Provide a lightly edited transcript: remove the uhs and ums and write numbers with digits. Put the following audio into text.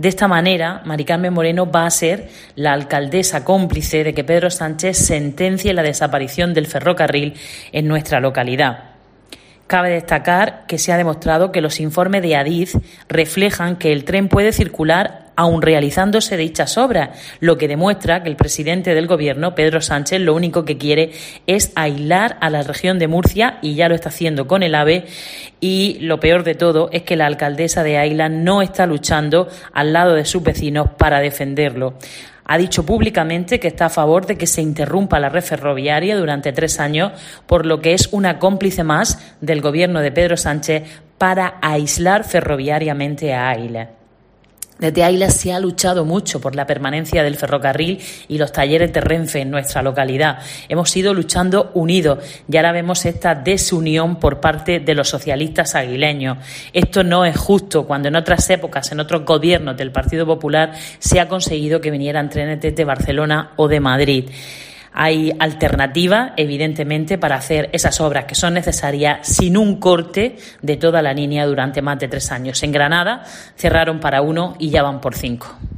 De esta manera, Mari Carmen Moreno va a ser la alcaldesa cómplice de que Pedro Sánchez sentencie la desaparición del ferrocarril en nuestra localidad. Cabe destacar que se ha demostrado que los informes de Adif reflejan que el tren puede circular aun realizándose dichas obras, lo que demuestra que el presidente del Gobierno, Pedro Sánchez, lo único que quiere es aislar a la región de Murcia y ya lo está haciendo con el AVE, y lo peor de todo es que la alcaldesa de Aila no está luchando al lado de sus vecinos para defenderlo. Ha dicho públicamente que está a favor de que se interrumpa la red ferroviaria durante 3 años, por lo que es una cómplice más del Gobierno de Pedro Sánchez para aislar ferroviariamente a Aila. Desde Aila se ha luchado mucho por la permanencia del ferrocarril y los talleres de Renfe en nuestra localidad. Hemos ido luchando unidos y ahora vemos esta desunión por parte de los socialistas aguileños. Esto no es justo cuando en otras épocas, en otros gobiernos del Partido Popular, se ha conseguido que vinieran trenes desde Barcelona o de Madrid. Hay alternativas, evidentemente, para hacer esas obras que son necesarias sin un corte de toda la línea durante más de 3 años. En Granada cerraron para 1 y ya van por 5.